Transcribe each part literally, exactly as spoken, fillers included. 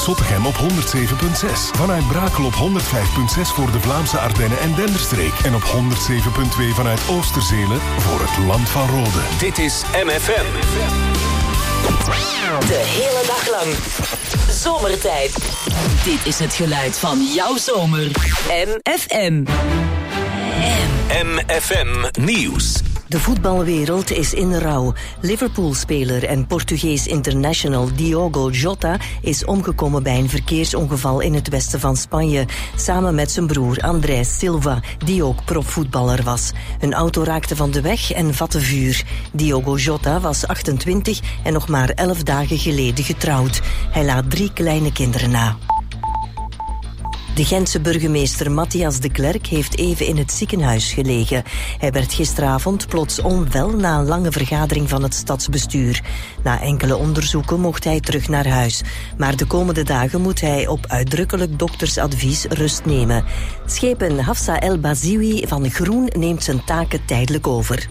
Zottegem op honderd zeven komma zes. Vanuit Brakel op honderd vijf komma zes voor de Vlaamse Ardennen en Denderstreek. En op honderd zeven komma twee vanuit Oosterzelen voor het Land van Rode. Dit is M F M. De hele dag lang. Zomertijd. Dit is het geluid van jouw zomer. M F M. M F M Nieuws. De voetbalwereld is in rouw. Liverpool-speler en Portugees international Diogo Jota is omgekomen bij een verkeersongeval in het westen van Spanje. Samen met zijn broer Andrés Silva, die ook profvoetballer was. Een auto raakte van de weg en vatte vuur. Diogo Jota was achtentwintig en nog maar elf dagen geleden getrouwd. Hij laat drie kleine kinderen na. De Gentse burgemeester Matthias de Klerk heeft even in het ziekenhuis gelegen. Hij werd gisteravond plots onwel na een lange vergadering van het stadsbestuur. Na enkele onderzoeken mocht hij terug naar huis. Maar de komende dagen moet hij op uitdrukkelijk doktersadvies rust nemen. Schepen Hafsa El Baziwi van Groen neemt zijn taken tijdelijk over.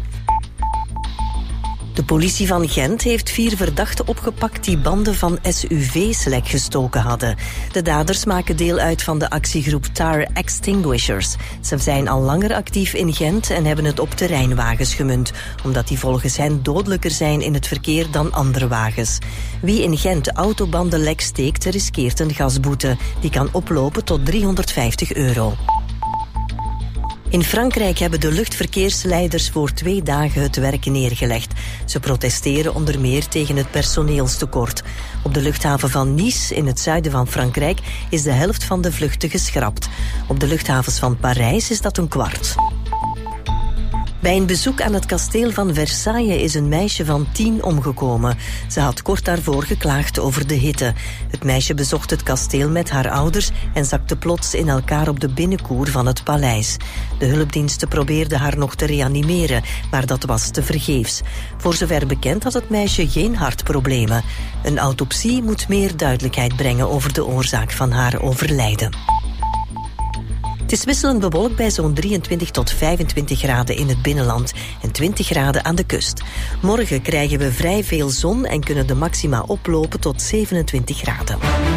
De politie van Gent heeft vier verdachten opgepakt die banden van S U V's lek gestoken hadden. De daders maken deel uit van de actiegroep Tar Extinguishers. Ze zijn al langer actief in Gent en hebben het op terreinwagens gemunt, omdat die volgens hen dodelijker zijn in het verkeer dan andere wagens. Wie in Gent autobanden lek steekt, riskeert een gasboete. Die kan oplopen tot driehonderdvijftig euro. In Frankrijk hebben de luchtverkeersleiders voor twee dagen het werk neergelegd. Ze protesteren onder meer tegen het personeelstekort. Op de luchthaven van Nice, in het zuiden van Frankrijk, is de helft van de vluchten geschrapt. Op de luchthavens van Parijs is dat een kwart. Bij een bezoek aan het kasteel van Versailles is een meisje van tien omgekomen. Ze had kort daarvoor geklaagd over de hitte. Het meisje bezocht het kasteel met haar ouders en zakte plots in elkaar op de binnenkoer van het paleis. De hulpdiensten probeerden haar nog te reanimeren, maar dat was tevergeefs. Voor zover bekend had het meisje geen hartproblemen. Een autopsie moet meer duidelijkheid brengen over de oorzaak van haar overlijden. Het is wisselend bewolkt bij zo'n drieëntwintig tot vijfentwintig graden in het binnenland en twintig graden aan de kust. Morgen krijgen we vrij veel zon en kunnen de maxima oplopen tot zevenentwintig graden.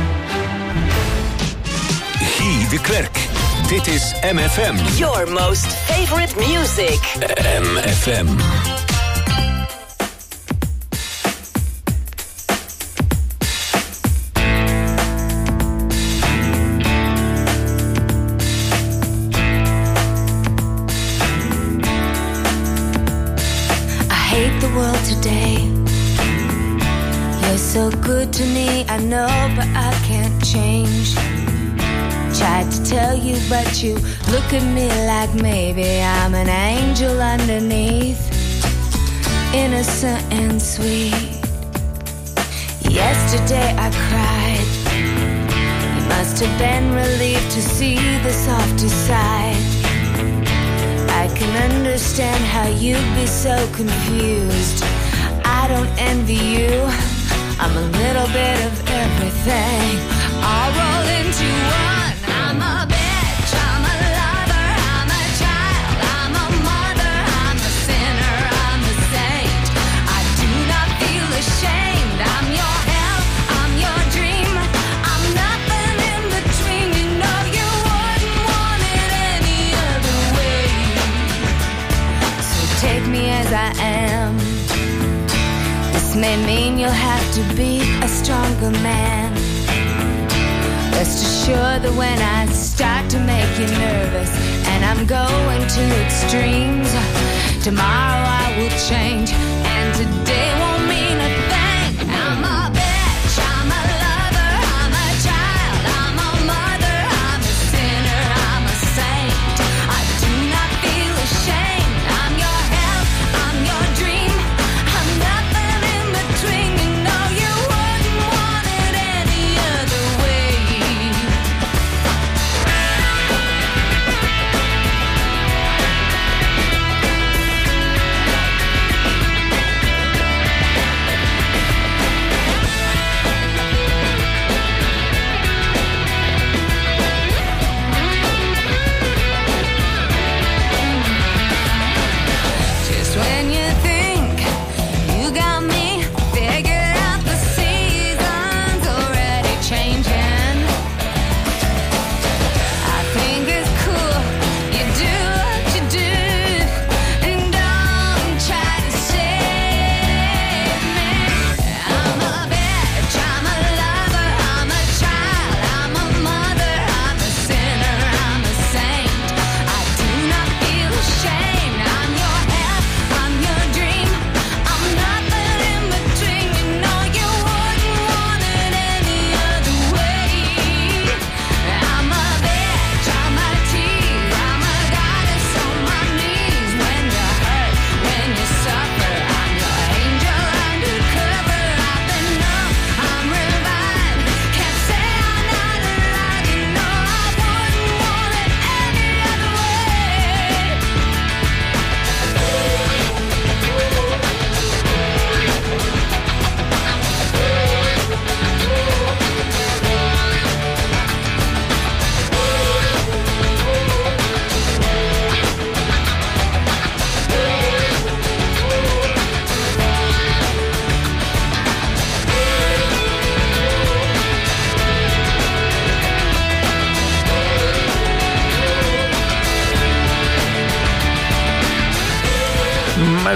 Guy de Klerk. Dit is M F M. Your most favorite music. M F M. Today, you're so good to me, I know, but I can't change. Tried to tell you, but you look at me like maybe I'm an angel underneath, innocent and sweet. Yesterday I cried, you must have been relieved to see the softer side. I can understand how you'd be so confused. I don't envy you, I'm a little bit of everything. I'll roll into one. I'm a bitch, I'm a lover, I'm a child, I'm a mother, I'm a sinner, I'm a saint. I do not feel ashamed. I'm your hell, I'm your dream, I'm nothing in between. You know you wouldn't want it any other way. So take me as I am. This may mean you'll have to be a stronger man. Rest assured that when I start to make you nervous and I'm going to extremes, tomorrow I will change and today won't mean a thing. I'm a bitch, I'm a lover, I'm a child, I'm a mother, I'm a sinner, I'm a saint. I do not feel ashamed. I'm your hell, I'm your dream, I'm nothing in between. You know you wouldn't want it any other way.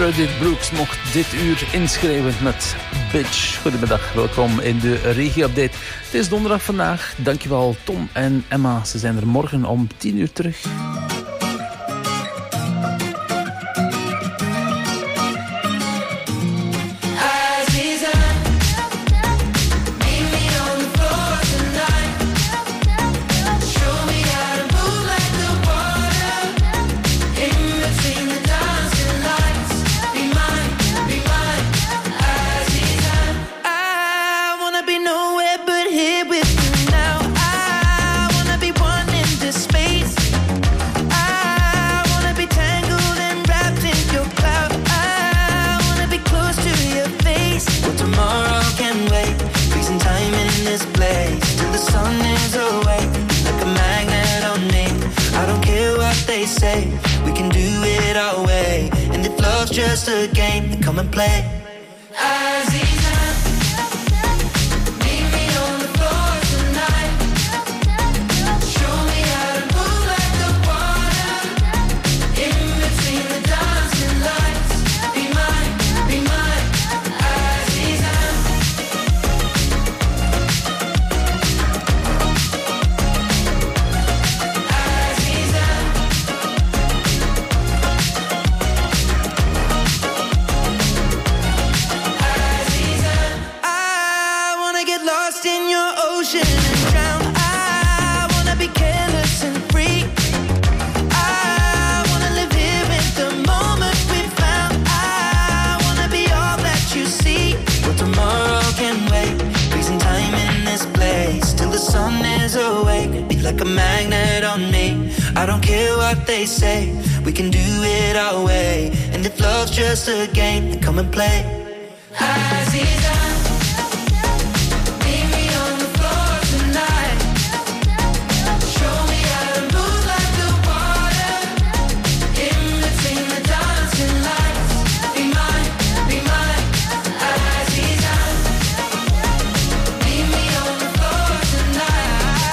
Meredith Brooks mocht dit uur inschrijven met Bitch. Goedemiddag, welkom in de regio-update. Het is donderdag vandaag. Dankjewel Tom en Emma. Ze zijn er morgen om tien uur terug. Just a game, then come and play. Like a magnet on me. I don't care what they say. We can do it our way. And if love's just a game, then come and play. Aziza, meet me on the floor tonight. Show me how to move like the water. In between the dancing lights. Be mine, be mine. Aziza, meet me on the floor tonight.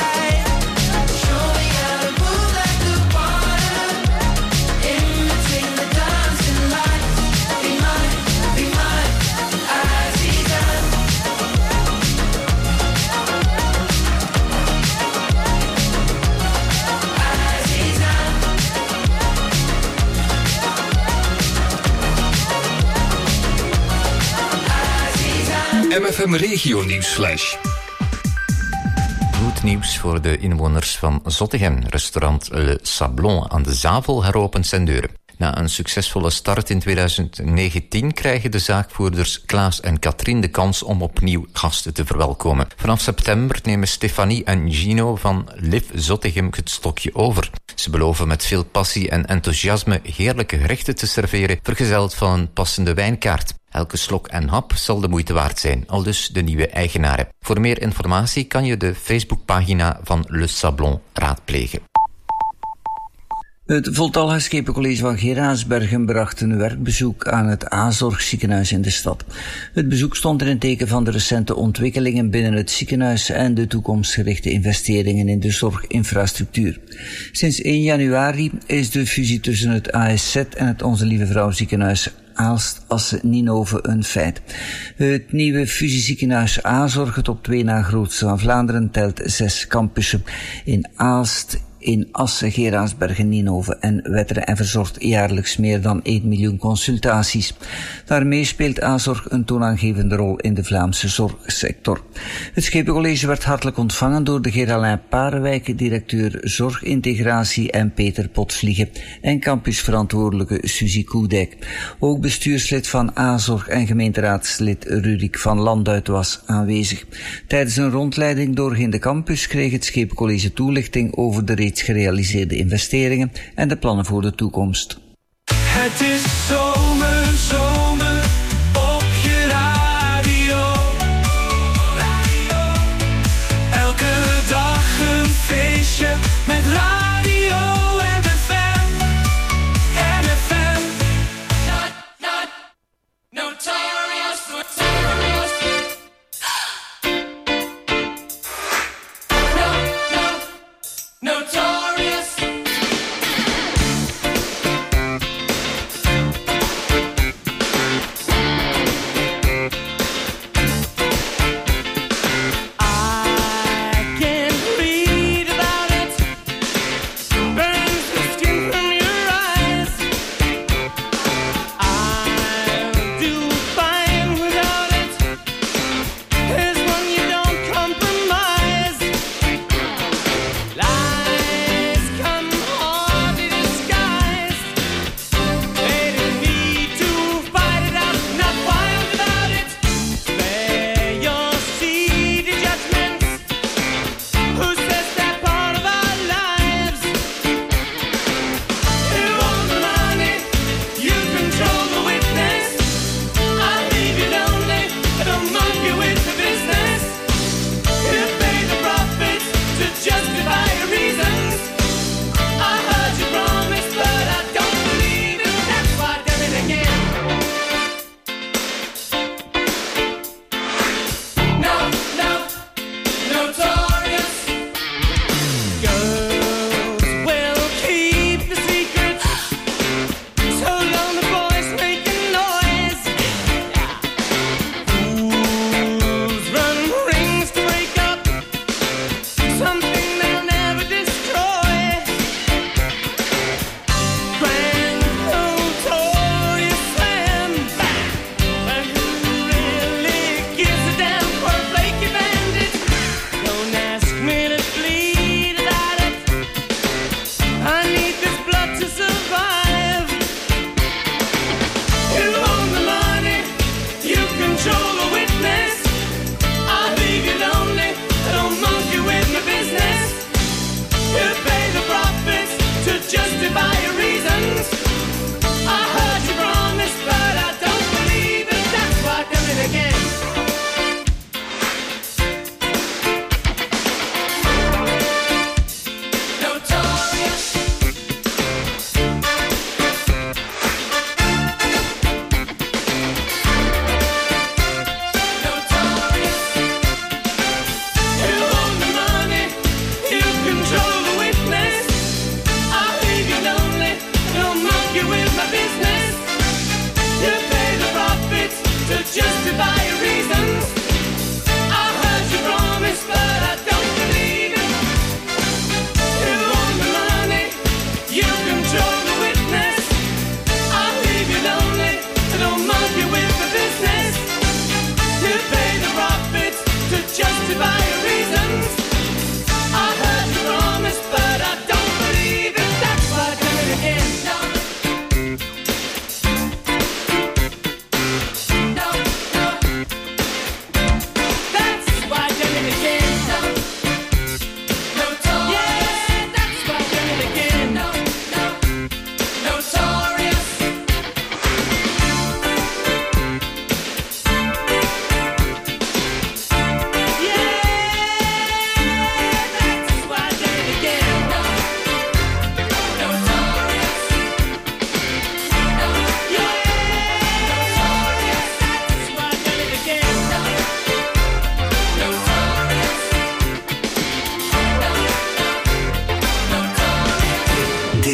M F M Regio Nieuwsflash. Goed nieuws voor de inwoners van Zottegem. Restaurant Le Sablon aan de Zavel heropent zijn deuren. Na een succesvolle start in tweeduizend negentien krijgen de zaakvoerders Klaas en Katrien de kans om opnieuw gasten te verwelkomen. Vanaf september nemen Stefanie en Gino van Liv Zottegem het stokje over. Ze beloven met veel passie en enthousiasme heerlijke gerechten te serveren, vergezeld van een passende wijnkaart. Elke slok en hap zal de moeite waard zijn, aldus de nieuwe eigenaren. Voor meer informatie kan je de Facebookpagina van Le Sablon raadplegen. Het voltallige Schepencollege van Geraardsbergen bracht een werkbezoek aan het A-zorgziekenhuis in de stad. Het bezoek stond in het teken van de recente ontwikkelingen binnen het ziekenhuis en de toekomstgerichte investeringen in de zorginfrastructuur. Sinds één januari is de fusie tussen het A S Z en het Onze Lieve Vrouw ziekenhuis Aalst, Assen, Ninove een feit. Het nieuwe fusieziekenhuis A-zorg, het op twee na grootste van Vlaanderen, telt zes campussen. In Aalst, in Assen, Geraardsbergen, Ninove en Wetteren en verzorgt jaarlijks meer dan één miljoen consultaties. Daarmee speelt A-zorg een toonaangevende rol in de Vlaamse zorgsector. Het Schepencollege werd hartelijk ontvangen door de Geraldijn Parewijk, directeur Zorgintegratie, en Peter Potvliegen en campusverantwoordelijke Suzy Koedijk. Ook bestuurslid van A-zorg en gemeenteraadslid Rurik van Landuit was aanwezig. Tijdens een rondleiding doorheen de campus kreeg het Schepencollege toelichting over de reeds gerealiseerde investeringen en de plannen voor de toekomst. Het is zomer, zomer op je radio. radio. Elke dag een feestje met radio en F M. En F M. Not, not, notorious, notorious. No, no, notorious.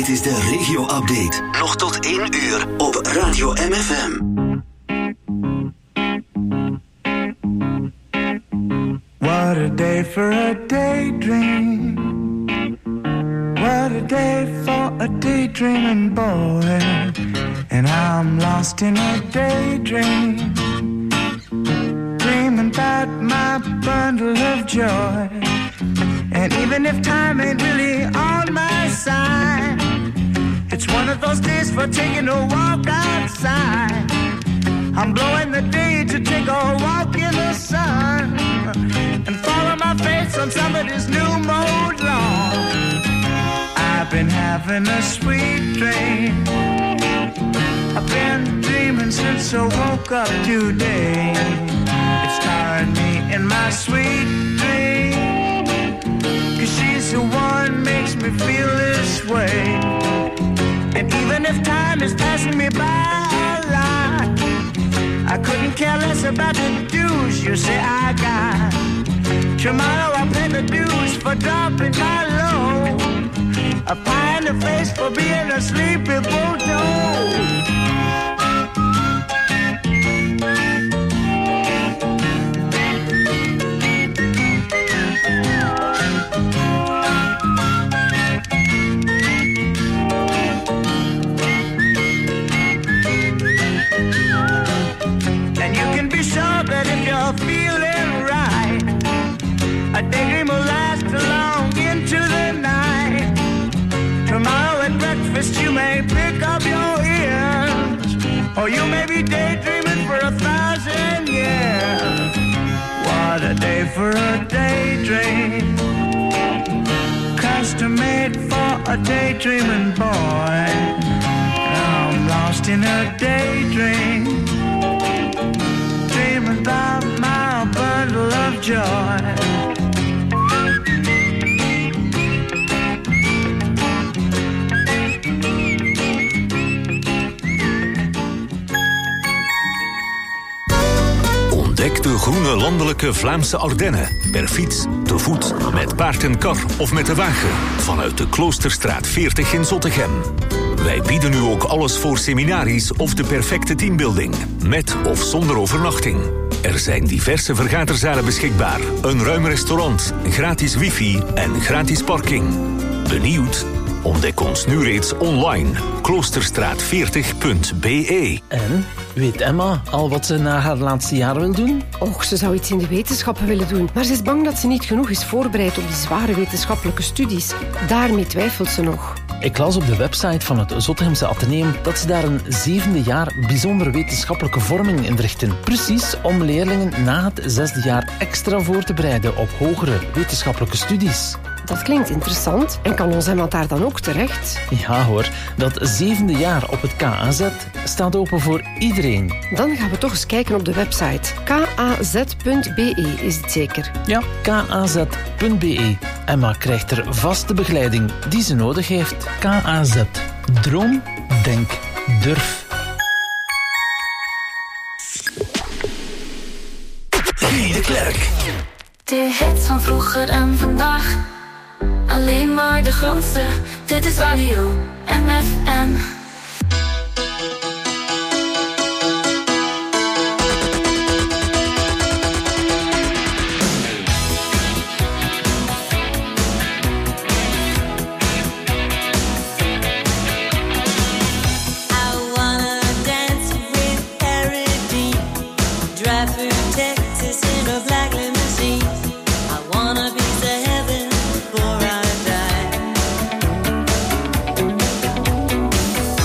is de regio-update. Nog tot één uur op Radio M F M. What a day for a daydream. What a day for a daydreaming boy. And I'm lost in a daydream, dreaming about my bundle of joy. And even if time ain't really on my side, it's one of those days for taking a walk outside. I'm blowing the day to take a walk in the sun and follow my face on somebody's new mode lawn. I've been having a sweet dream. I've been dreaming since I woke up today. It's tiring me in my sweet dream, 'cause she's the one makes me feel this way. And even if time is passing me by a lot, I couldn't care less about the dues you say I got. Tomorrow I'll pay the dues for dropping my load, a pie in the face for being a sleepy bulldog. And you can be sure that if you're feeling right, a daydream will last along into the night. Tomorrow at breakfast you may pick up your ears, or you may be daydreaming for a thousand years. What a day for a daydream, custom made for a daydreaming boy. I'm lost in a daydream, dreaming about my bundle of joy. Ontdek de groene landelijke Vlaamse Ardennen. Per fiets, te voet, met paard en kar of met de wagen. Vanuit de Kloosterstraat veertig in Zottegem. Wij bieden nu ook alles voor seminaries of de perfecte teambuilding. Met of zonder overnachting. Er zijn diverse vergaderzalen beschikbaar. Een ruim restaurant, gratis wifi en gratis parking. Benieuwd? Ontdek ons nu reeds online. kloosterstraat veertig punt b e. En? Weet Emma al wat ze na haar laatste jaar wil doen? Och, ze zou iets in de wetenschappen willen doen. Maar ze is bang dat ze niet genoeg is voorbereid op die zware wetenschappelijke studies. Daarmee twijfelt ze nog. Ik las op de website van het Zottegemse Atheneum dat ze daar een zevende jaar bijzondere wetenschappelijke vorming inrichten. Precies om leerlingen na het zesde jaar extra voor te bereiden op hogere wetenschappelijke studies. Dat klinkt interessant. En kan ons iemand daar dan ook terecht? Ja hoor, dat zevende jaar op het K A Z staat open voor iedereen. Dan gaan we toch eens kijken op de website. k a z punt b e is het zeker? Ja, k a z punt b e. Emma krijgt er vaste begeleiding die ze nodig heeft. K A Z. Droom, denk, durf. Guy de Klerk. De hits van vroeger en vandaag. Alleen maar de grootste. Dit is Radio M F M. Before I die.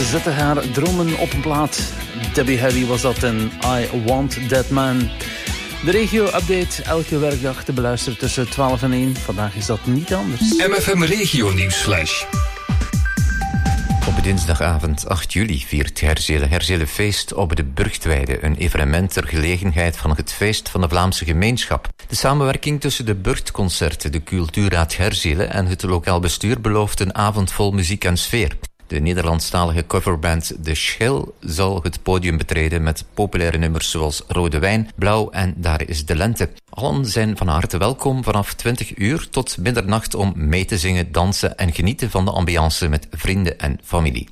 Ze zette haar dromen op een plaat. Debbie Harry was dat en I Want That Man. De regio-update elke werkdag te beluisteren tussen twaalf en één. Vandaag is dat niet anders. M F M Regio Nieuwsflash. Op dinsdagavond acht juli viert Herzele Herzele Feest op de Burgtweide, een evenement ter gelegenheid van het feest van de Vlaamse gemeenschap. De samenwerking tussen de Burgtconcerten, de Cultuurraad Herzele en het lokaal bestuur belooft een avond vol muziek en sfeer. De Nederlandstalige coverband De Schil zal het podium betreden met populaire nummers zoals Rode Wijn, Blauw en Daar is de Lente. Allen zijn van harte welkom vanaf twintig uur tot middernacht om mee te zingen, dansen en genieten van de ambiance met vrienden en familie.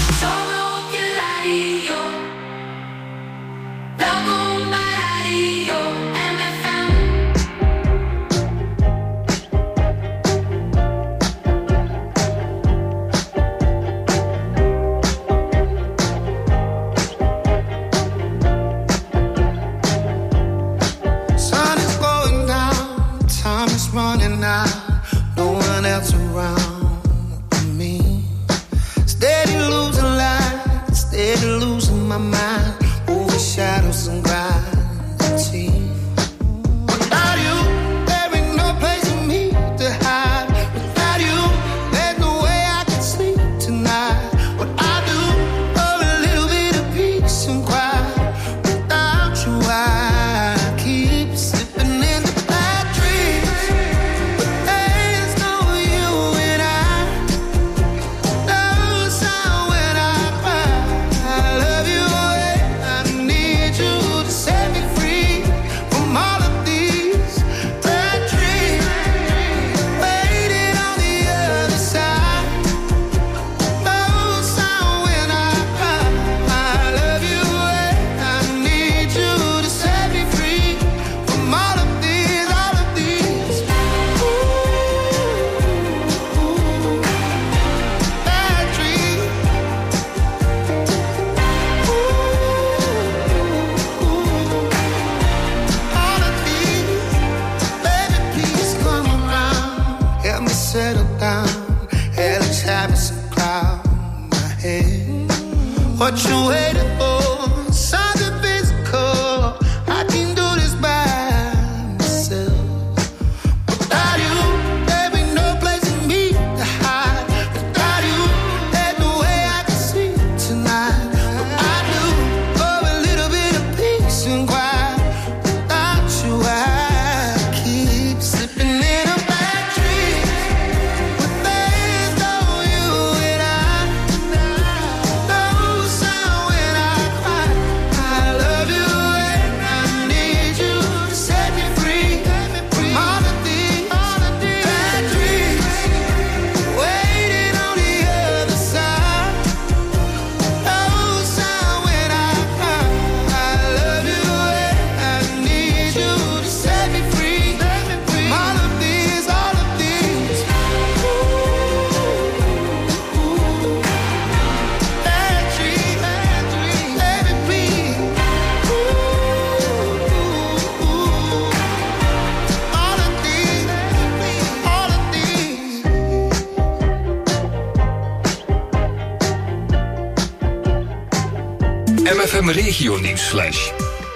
M F M Regio Nieuwsflash.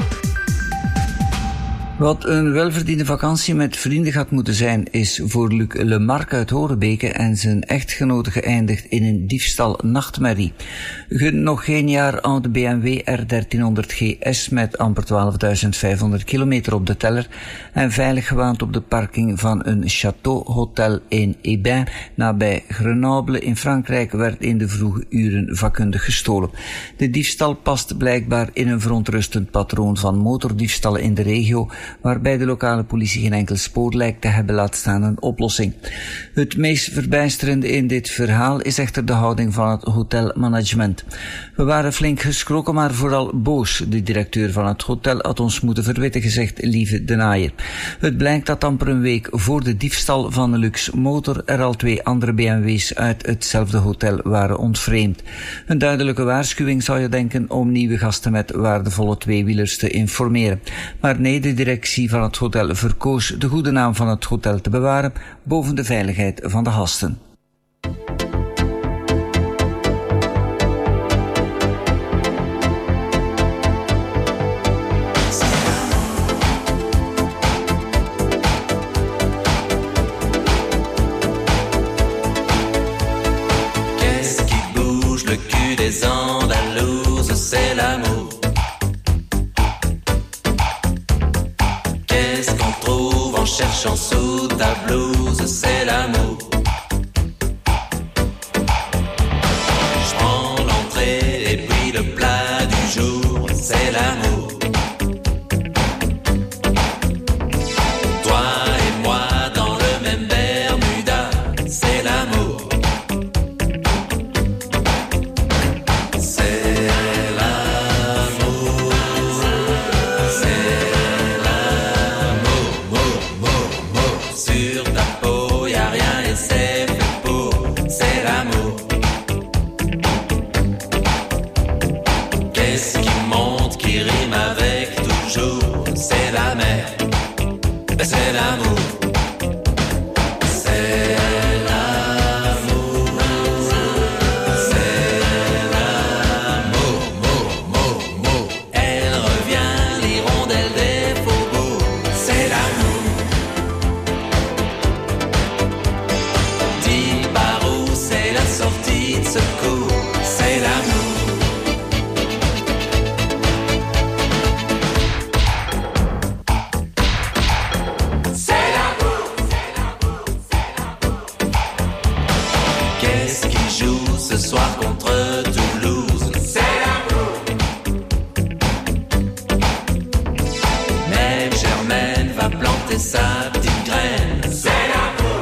Wat een welverdiende vakantie met vrienden gaat moeten zijn, is voor Luc Lemarque uit Horebeke en zijn echtgenote geëindigd in een diefstal-nachtmerrie. Een nog geen jaar oude B M W R dertienhonderd G S met amper twaalfduizend vijfhonderd kilometer op de teller en veilig gewaand op de parking van een Château-hotel in Ebin nabij Grenoble in Frankrijk werd in de vroege uren vakkundig gestolen. De diefstal past blijkbaar in een verontrustend patroon van motordiefstallen in de regio, waarbij de lokale politie geen enkel spoor lijkt te hebben, laat staan een oplossing. Het meest verbijsterende in dit verhaal is echter de houding van het hotelmanagement. We waren flink geschrokken, maar vooral boos. De directeur van het hotel had ons moeten verwittigen, zegt Lieve de Naaier. Het blijkt dat amper een week voor de diefstal van de Lux Motor er al twee andere B M W's uit hetzelfde hotel waren ontvreemd. Een duidelijke waarschuwing, zou je denken, om nieuwe gasten met waardevolle tweewielers te informeren. Maar nee, de directie van het hotel verkoos de goede naam van het hotel te bewaren boven de veiligheid van de gasten. cherchant sous ta blouse, c'est l'amour. Je prends l'entrée et puis le plat du jour, c'est l'amour. Toi et moi dans le même Bermuda, c'est l'amour. C'est l'amour. C'est l'amour. Mot, mot, mot. Sur ta peau, y a rien et c'est fait pour. C'est l'amour. Qu'est-ce qui monte, qui rime avec toujours? C'est la mer. Ben c'est l'amour. C'est l'amour. C'est l'amour. Mot, mot, mot. Elle revient, l'hirondelle des faubourgs. C'est l'amour. Dis par où c'est la sortie de secours. C'est l'amour. C'est l'amour. Qu'est-ce qui joue ce soir contre Toulouse? C'est l'amour. Même Germaine va planter sa petite graine. C'est l'amour.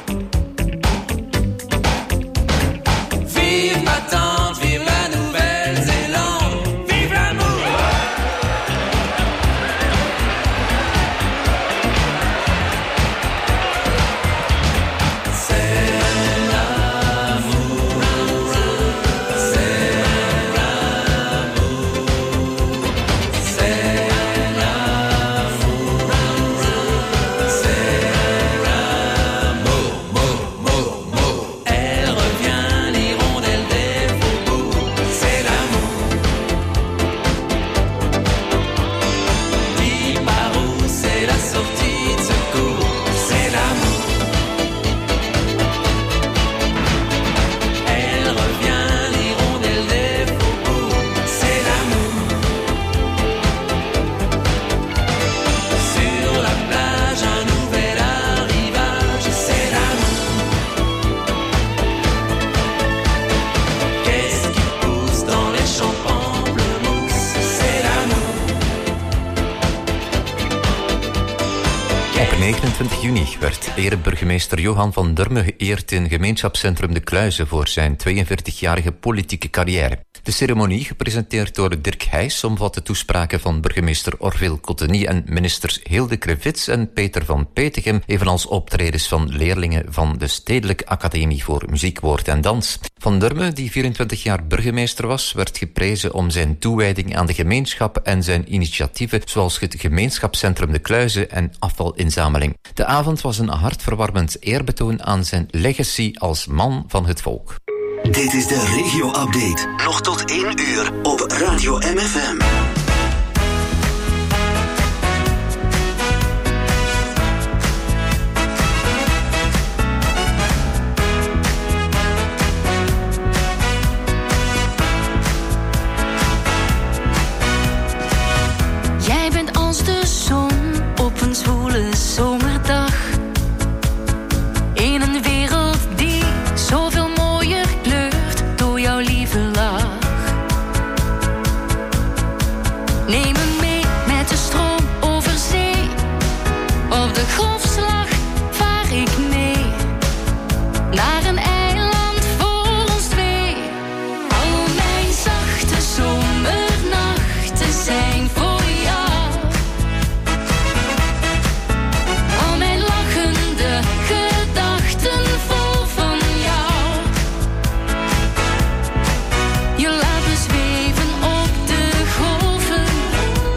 Vive ma tante, vive la Nouvelle-Zélande, vive l'amour. C'est l'amour. C'est l'amour. C'est l'amour. C'est l'amour. Mot, mot, mot. Elle revient, l'hirondelle des faubourgs. C'est l'amour. Dis par où c'est la sortie de secours. C'est l'amour. Elle revient, l'hirondelle des faubourgs. C'est l'amour. Sur la plage, un nouvel arrivage. C'est l'amour. Qu'est-ce qui pousse dans les champs pamplemousse? C'est l'amour. Op negenentwintig juni werd ereburgemeester Johan van Durme geëerd in gemeenschapscentrum De Kluizen voor zijn tweeënveertigjarige politieke carrière. De ceremonie, gepresenteerd door Dirk Heijs, omvatte toespraken van burgemeester Orville Cotteny en ministers Hilde Krevits en Peter van Petegem, evenals optredens van leerlingen van de Stedelijke Academie voor Muziek, Woord en Dans. Van Durme, die vierentwintig jaar burgemeester was, werd geprezen om zijn toewijding aan de gemeenschap en zijn initiatieven zoals het gemeenschapscentrum De Kluizen en afvalinzameling. De avond was een hartverwarmend eerbetoon aan zijn legacy als man van het volk. Dit is de regio-update. Nog tot één uur op Radio M F M. Jij bent als de zon op een zwoele zomerdag. In een wereld die zoveel mooier kleurt door jouw lieve lach. Neem me mee met de stroom over zee. Op de golfslag vaar ik mee naar een eiland voor ons twee. Al mijn zachte zomernachten zijn voor jou. Al mijn lachende gedachten vol van jou. Je laat me zweven op de golven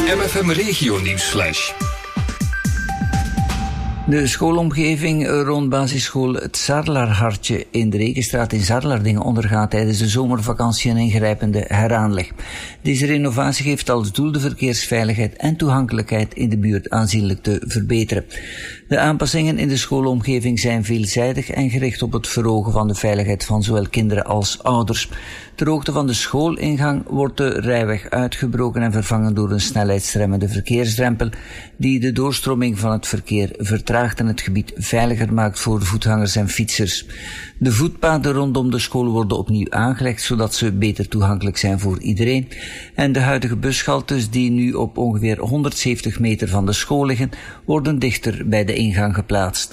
M F M Regio Nieuwsflash. De schoolomgeving rond basisschool Het Zarlaarhartje in de Rekenstraat in Zarlaardingen ondergaat tijdens de zomervakantie een ingrijpende heraanleg. Deze renovatie heeft als doel de verkeersveiligheid en toegankelijkheid in de buurt aanzienlijk te verbeteren. De aanpassingen in de schoolomgeving zijn veelzijdig en gericht op het verhogen van de veiligheid van zowel kinderen als ouders. Ter hoogte van de schoolingang wordt de rijweg uitgebroken en vervangen door een snelheidsremmende verkeersdrempel die de doorstroming van het verkeer vertraagt en het gebied veiliger maakt voor voetgangers en fietsers. De voetpaden rondom de school worden opnieuw aangelegd zodat ze beter toegankelijk zijn voor iedereen. En de huidige bushaltes die nu op ongeveer honderdzeventig meter van de school liggen, worden dichter bij de ingang geplaatst.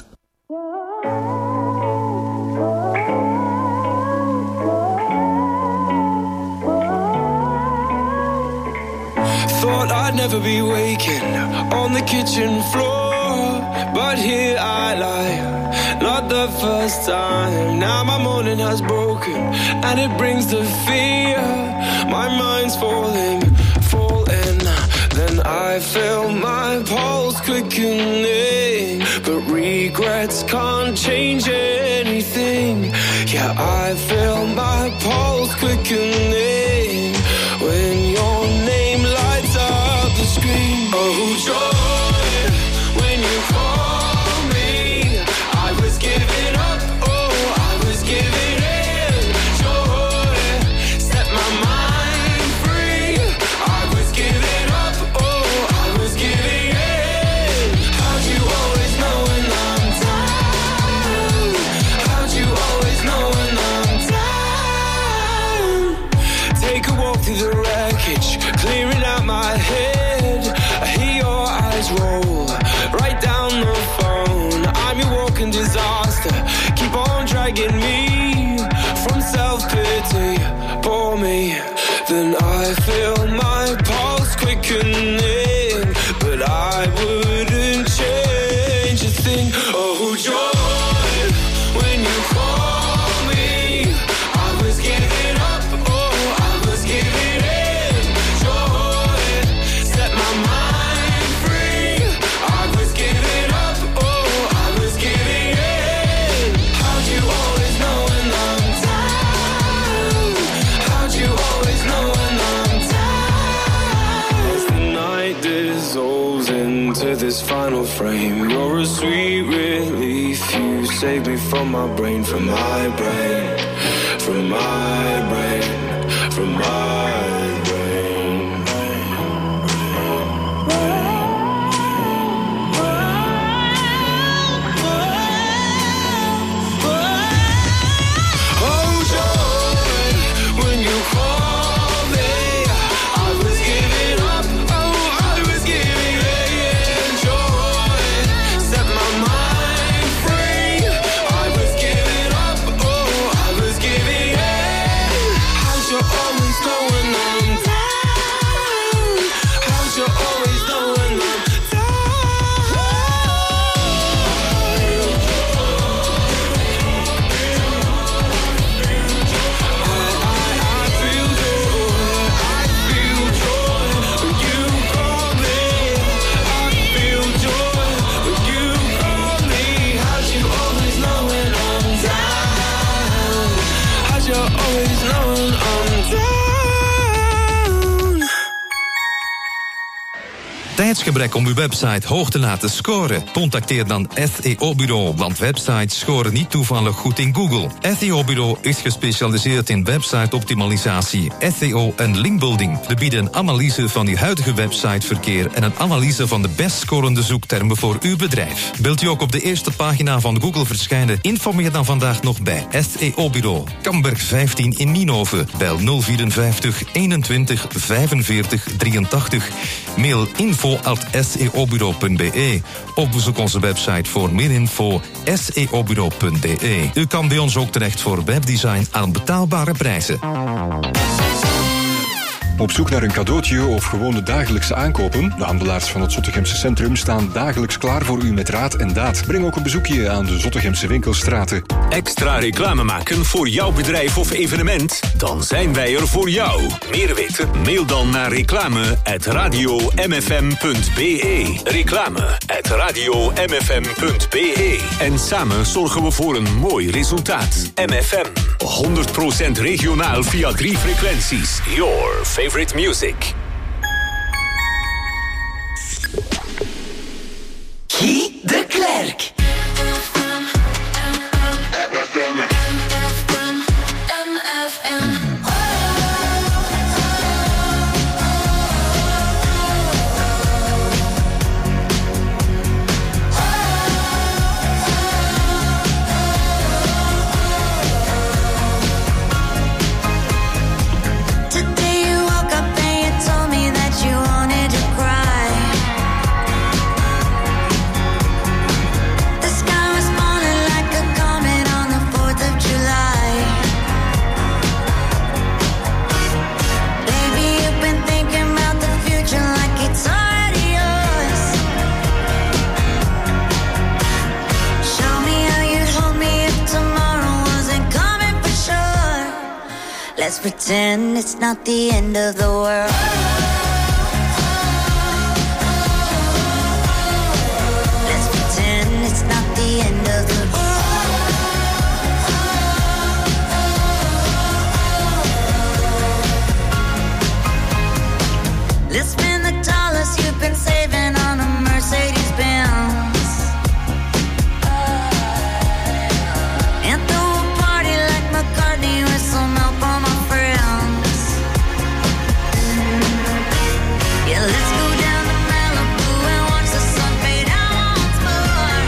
Thought I'd never be waking on the kitchen floor, but here I lie, not the first time. Now my morning has broken and it brings the fear. My mind's falling, falling. Then I feel my pulse quickening, but regrets can't change anything. Yeah, I feel my pulse quickening when your name lights up the screen. Oh, joy, when you call me, I was giving up, oh, I was giving in. Joy, set my mind free. I was giving up, oh, I was giving in. How'd you always know when I'm down? How'd you always know when I'm down? Take a walk through the wreckage, clearing out my head. I hear your eyes roll right down the phone. I'm your walking disaster, keep on dragging me from self-pity. Pour me, then I feel my pulse quickening, but I wouldn't change a thing. Oh, joy, when you call me, I was giving up, oh, I was giving in. Joy, set my mind free. I was giving up, oh, I was giving in. How'd you always know when I'm down? How'd you always know when I'm down? As the night dissolves into this final frame, you're a sweet relief. You save me from my brain, from my brain, from my brain, from my brain. Oh, joy, when you call me, I was giving up, oh, I was giving in. Joy, set my mind free. I was giving up, oh, I was giving in. How'd you always know when I'm down? How'd you always know when I'm down? Tijdsgebrek om uw website hoog te laten scoren? Contacteer dan S E O-bureau, want websites scoren niet toevallig goed in Google. S E O-bureau is gespecialiseerd in website-optimalisatie, S E O en linkbuilding. We bieden een analyse van uw huidige websiteverkeer en een analyse van de best scorende zoektermen voor uw bedrijf. Wilt u ook op de eerste pagina van Google verschijnen? Informeer dan vandaag nog bij S E O-bureau. Kamberg vijftien in Nienhoven. Bel nul vierenvijftig eenentwintig vijfenveertig drieëntachtig. Mail info at s e o bureau punt b e. Of bezoek onze website voor meer info s e o bureau punt b e. U kan bij ons ook terecht voor webdesign aan betaalbare prijzen. Op zoek naar een cadeautje of gewoon de dagelijkse aankopen? De handelaars van het Zottegemse Centrum staan dagelijks klaar voor u met raad en daad. Breng ook een bezoekje aan de Zottegemse winkelstraten. Extra reclame maken voor jouw bedrijf of evenement? Dan zijn wij er voor jou. Meer weten? Mail dan naar reclame at radio m f m punt b e. Reclame at radio m f m punt b e. En samen zorgen we voor een mooi resultaat. M F M, honderd procent regionaal via drie frequenties. Your favorite music. Guy de Klerk. Let's pretend it's not the end of the world. Let's pretend it's not the end of the world. Let's spend the dollars you've been saving on a Mercedes Benz. And throw a party like McCartney with some help on my friends. Yeah, let's go down to Malibu and watch the sun fade out once more.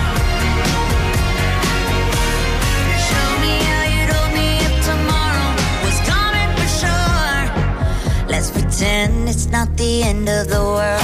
Show me how you'd hold me if tomorrow was coming for sure. Let's pretend it's not the end of the world.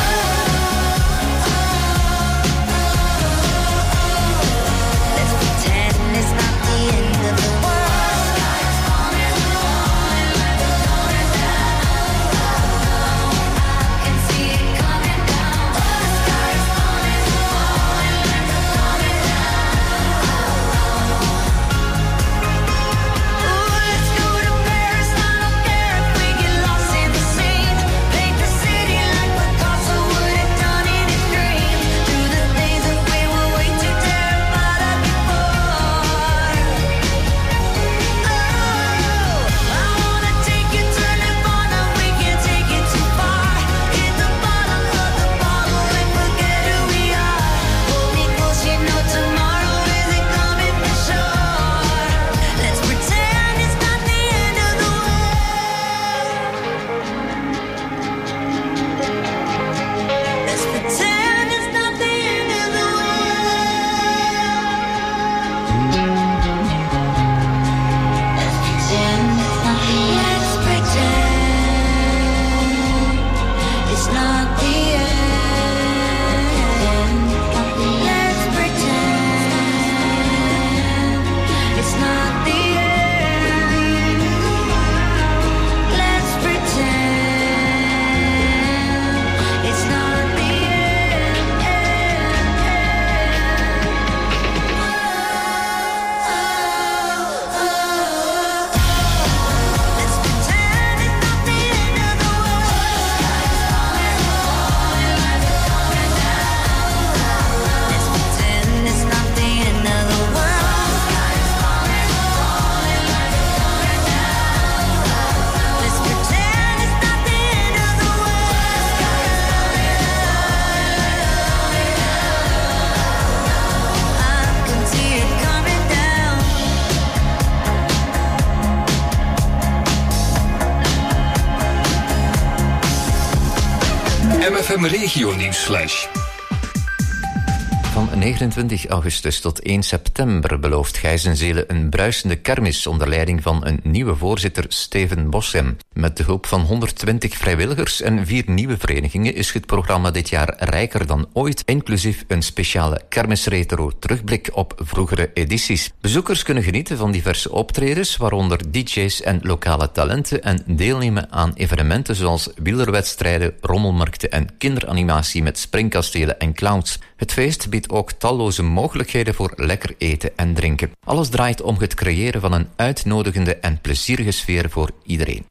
M F M Regio Nieuwsflash. Van negenentwintig augustus tot één september belooft Gijzenzele een bruisende kermis onder leiding van een nieuwe voorzitter Steven Boshem. Met de hulp van honderdtwintig vrijwilligers en vier nieuwe verenigingen is het programma dit jaar rijker dan ooit, inclusief een speciale kermisretro terugblik op vroegere edities. Bezoekers kunnen genieten van diverse optredens, waaronder D J's en lokale talenten, en deelnemen aan evenementen zoals wielerwedstrijden, rommelmarkten en kinderanimatie met springkastelen en clowns. Het feest biedt ook talloze mogelijkheden voor lekker eten en drinken. Alles draait om het creëren van een uitnodigende en plezierige sfeer voor iedereen.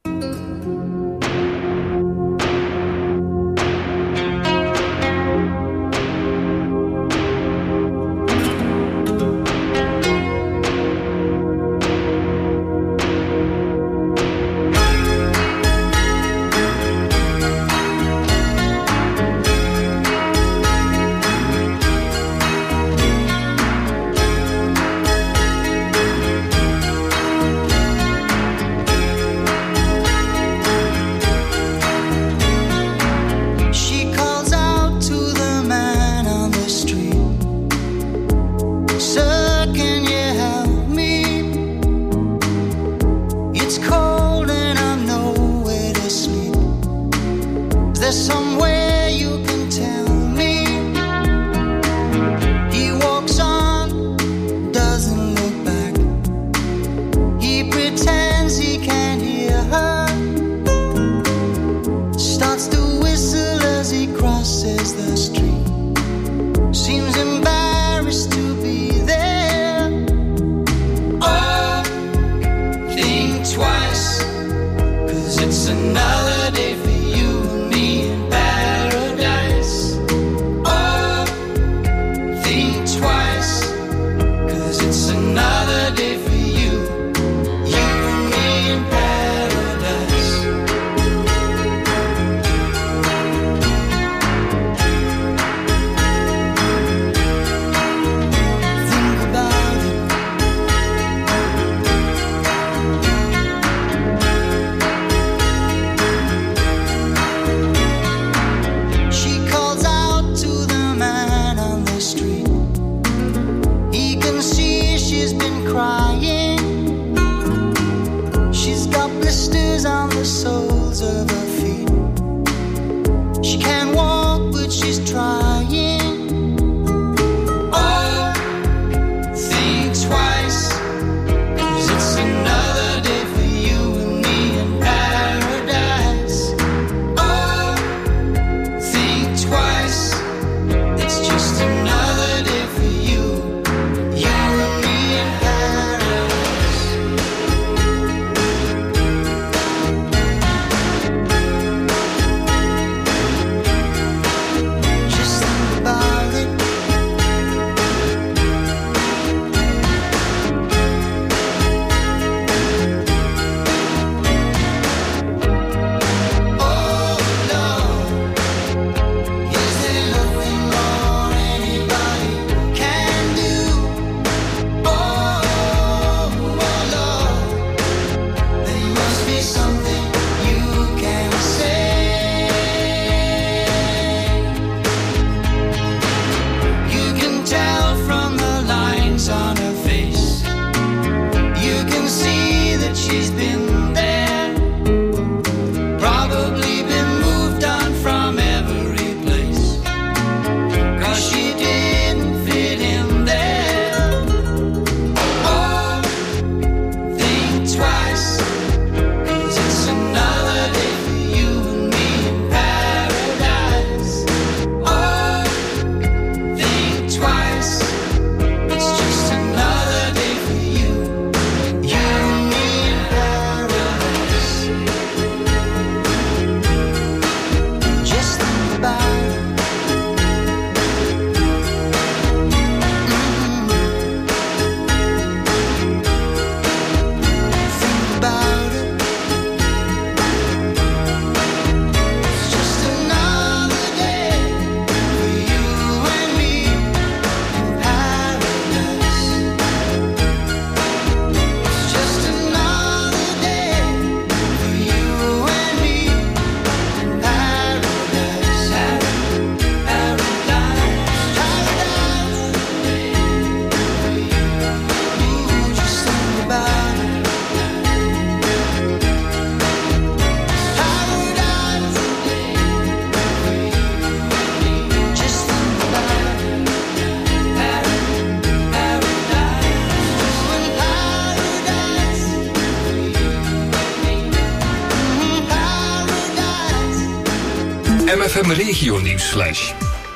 F M Regio Nieuwsflash.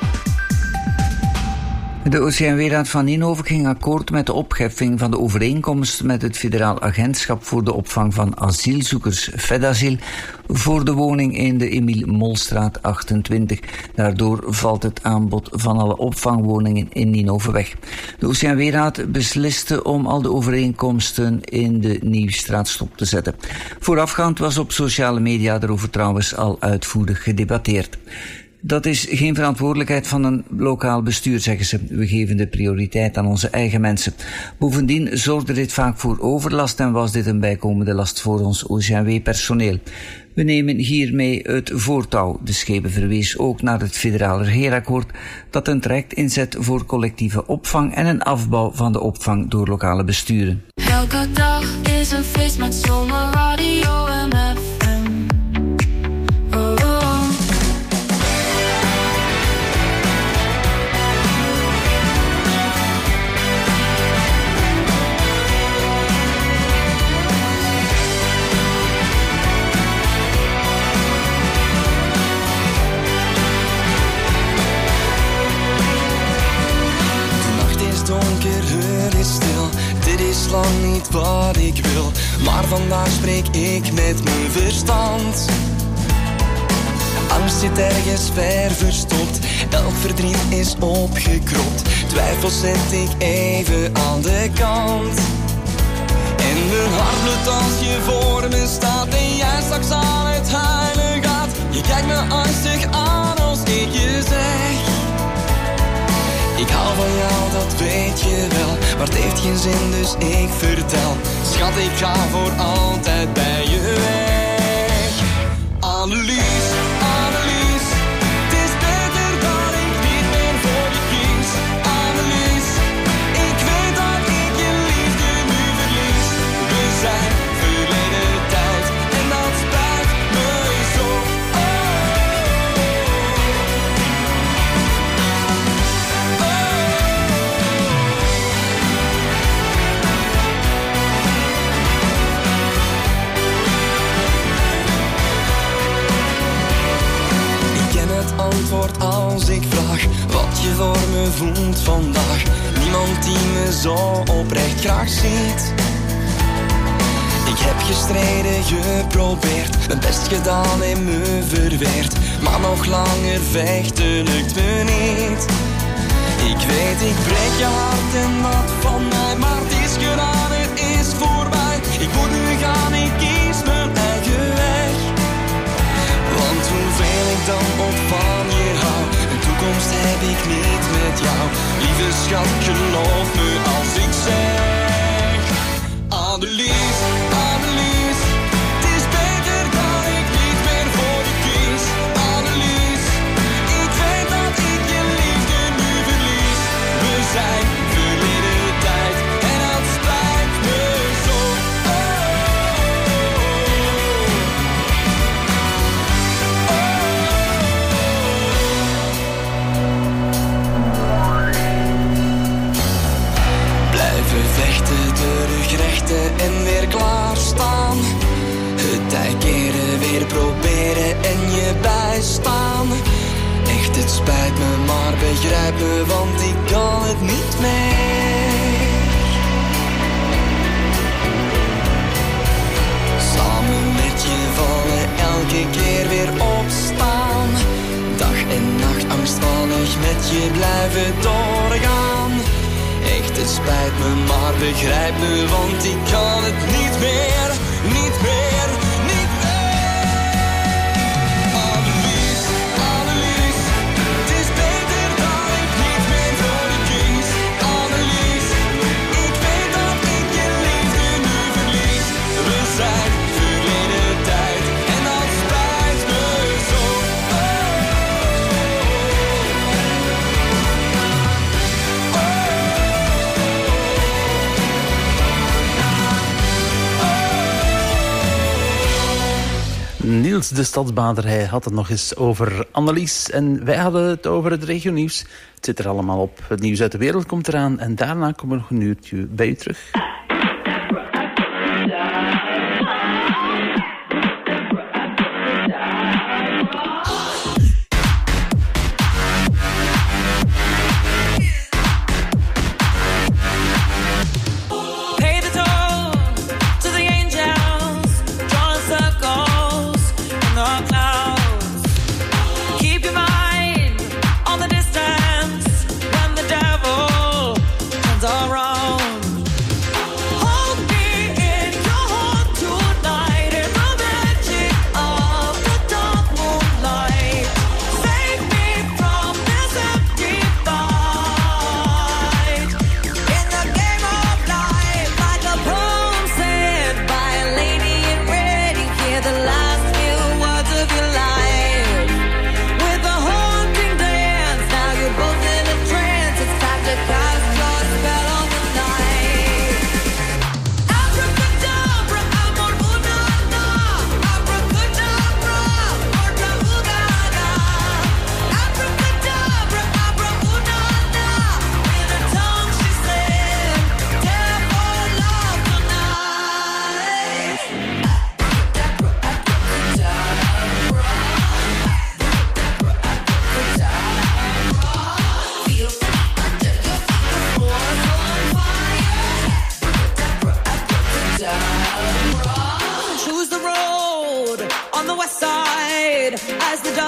De O C M W-raad van Nienhoven ging akkoord met de opheffing van de overeenkomst met het Federaal Agentschap voor de Opvang van Asielzoekers, FedAsiel, voor de woning in de Emiel Molstraat achtentwintig. Daardoor valt het aanbod van alle opvangwoningen in Nienhoven weg. De O C M W-raad besliste om al de overeenkomsten in de Nieuwstraat stop te zetten. Voorafgaand was op sociale media erover trouwens al uitvoerig gedebatteerd. Dat is geen verantwoordelijkheid van een lokaal bestuur, zeggen ze. We geven de prioriteit aan onze eigen mensen. Bovendien zorgde dit vaak voor overlast en was dit een bijkomende last voor ons O C M W-personeel. We nemen hiermee het voortouw. De schepen verwees ook naar het federale regeerakkoord dat een traject inzet voor collectieve opvang en een afbouw van de opvang door lokale besturen. Elke dag is een feest met zomerradio en F M. Oh, oh. Donker, het is stil, dit is lang niet wat ik wil. Maar vandaag spreek ik met mijn verstand. Angst zit ergens ver verstopt, elk verdriet is opgekropt. Twijfel zet ik even aan de kant. En mijn hart bloedt als je voor me staat en jij straks aan het huilen gaat. Je kijkt me angstig aan als ik je zeg: ik hou van jou, dat weet je wel, maar het heeft geen zin, dus ik vertel. Schat, ik ga voor altijd bij je weg. Annelies, Annelies, het is beter dat ik niet meer voor je kies. Annelies, ik weet dat ik je liefde nu verlies. We zijn verleden tijd en dat spijt me zo. Antwoord als ik vraag wat je voor me voelt vandaag. Niemand die me zo oprecht graag ziet. Ik heb gestreden, geprobeerd, mijn best gedaan en me verweerd. Maar nog langer vechten lukt me niet. Ik weet, ik breek je hart en dat van mij, maar het is gedaan, het is voorbij. Ik moet nu gaan, ik kies mijn eigen weg. Want hoeveel ik dan ook van je hou, een toekomst heb ik niet met jou. Lieve schat, geloof me als ik zeg: Annelies, Annelies, het is beter dat ik niet meer voor je kies. Annelies, ik weet dat ik je liefde nu verlies. We zijn verleden tijd en dat spijt me zo. Vechten, terugrechten en weer klaarstaan. Het tij keren, weer proberen en je bijstaan. Echt, het spijt me, maar begrijp me, want ik kan het niet meer. Samen met je vallen, elke keer weer opstaan. Dag en nacht angstvallig met je blijven doorgaan. Echt, het spijt me, maar begrijp me, want ik kan het niet meer, niet meer, niet meer. Annelies, Annelies, het is beter dat ik niet meer voor je kies. Annelies, ik weet dat ik je liefde nu verlies. We zijn verleden tijd en dat spijt me zo. Niels de Stadsbader, hij had het nog eens over Annelies en wij hadden het over het regionieuws. Het zit er allemaal op. Het nieuws uit de wereld komt eraan en daarna komen we nog een uurtje bij u terug.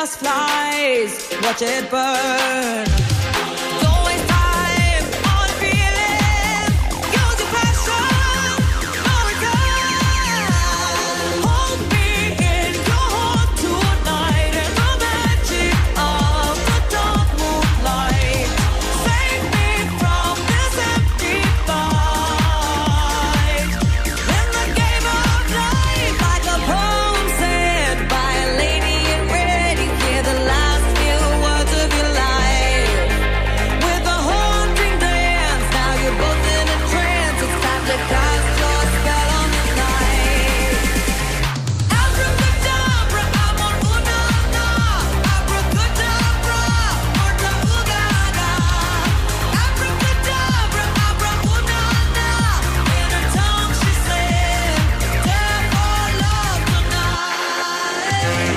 just flies. Watch it burn. Don't waste time on feeling. Use your passion. No return. Hold me in your heart tonight in the magic of the dark moonlight. Save me from this empty fight. In the game of life, like a poem said by a lady in red, you hear the last few words of your life. With a haunting dance, now you're both in a trance. It's time to cast your spell on the night. Abracadabra, amor, una, na. Abracadabra, morta, ugaga. Abracadabra, abra, una, na. In her tongue she said, "Death or love tonight."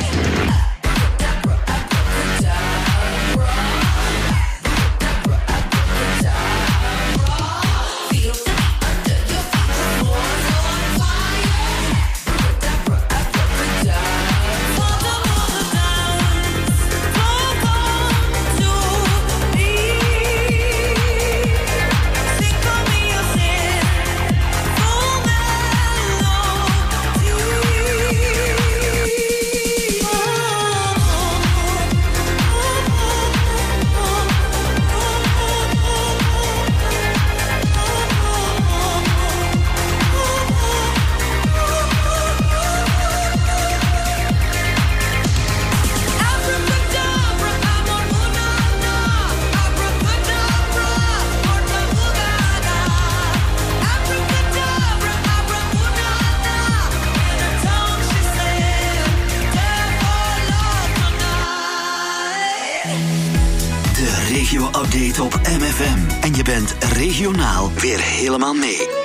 De regio-update op M F M. En je bent regionaal weer helemaal mee.